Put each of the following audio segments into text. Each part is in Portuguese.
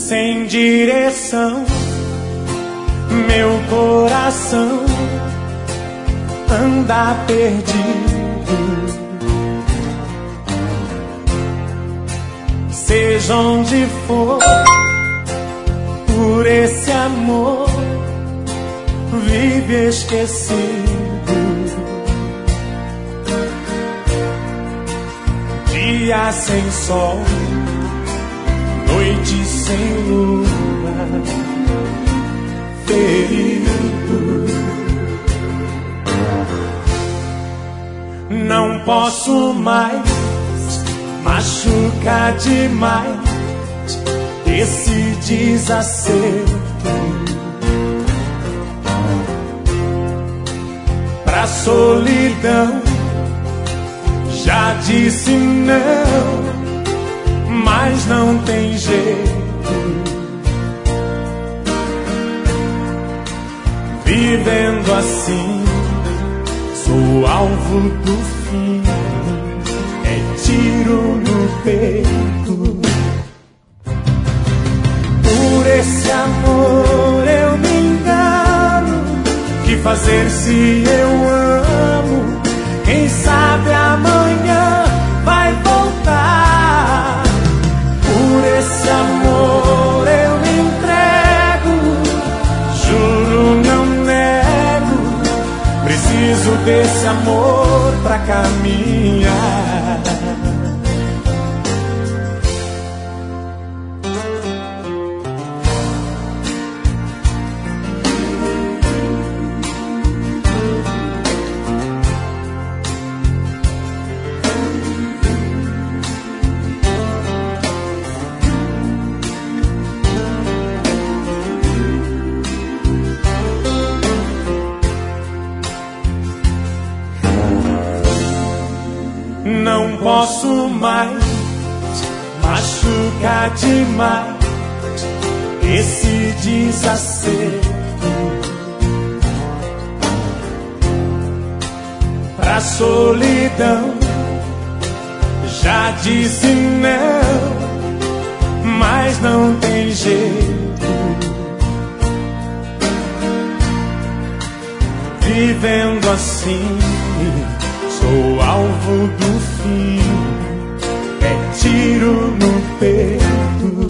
sem direção, meu coração anda perdido. Seja onde for, por esse amor vive esquecido. Dia sem sol, noite sem lua, ferido. Não posso mais, machuca demais esse desacerto. Pra solidão já disse não, mas não tem jeito. Vivendo assim, sou alvo do fim, é tiro no peito. Por esse amor eu me engano, que fazer se eu amo? Quem sabe amanhã vai voltar. Por esse amor eu me entrego, juro não nego. Preciso desse amor pra caminhar. Não posso mais, machuca demais esse desacerto. Pra solidão já disse não, mas não tem jeito. Vivendo assim, sou alvo do fim, é tiro no peito.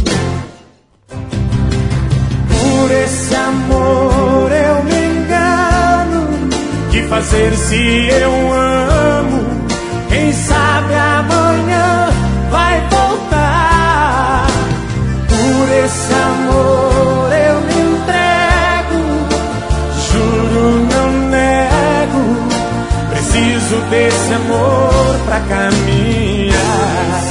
Por esse amor eu me engano, que fazer se eu amo? Quem sabe amanhã vai voltar. Por esse amor eu me entrego, juro não nego. Preciso desse amor pra caminhar.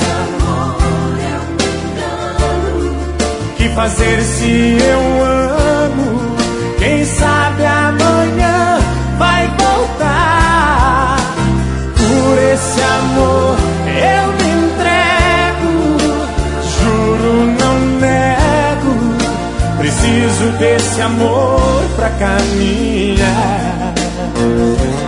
Que fazer se eu amo? Quem sabe amanhã vai voltar. Por esse amor eu me entrego, juro não nego. Preciso desse amor pra caminhar.